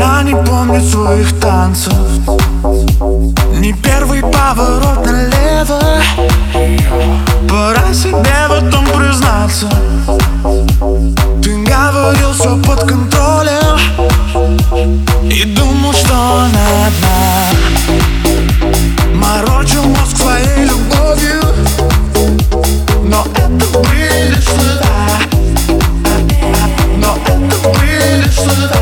Она не помнит своих танцев, не первый поворот налево. Пора себе в этом признаться. Ты говорил, все под контролем, и думал, что она одна. Морочил мозг своей любовью, но это были лишь слова. Но это были лишь слова.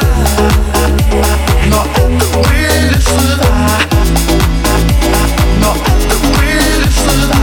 Но это были лишь слова. Но это были лишь слова.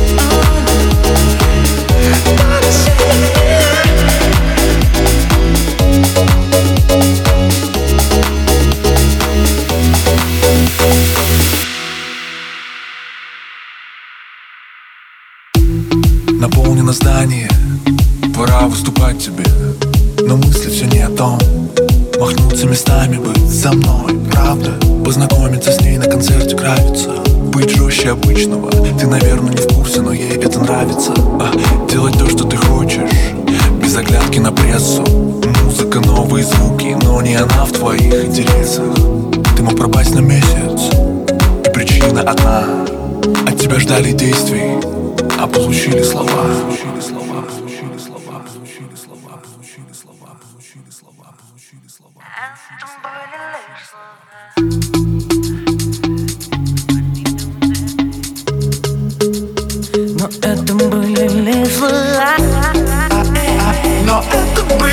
Наполнено здание, пора выступать тебе, но мысли все не о том. Махнуться местами, быть со мной, правда? Познакомиться с ней на концерте Кравица, быть жестче обычного. Ты, наверное, не в курсе, но ей это нравится. Делать то, что ты хочешь, без оглядки на прессу. Музыка, новые звуки, но не она в твоих интересах. Ты мог пропасть на месяц, и причина одна. От тебя ждали действий, а получили слова. Но это были лишь слова. Но это были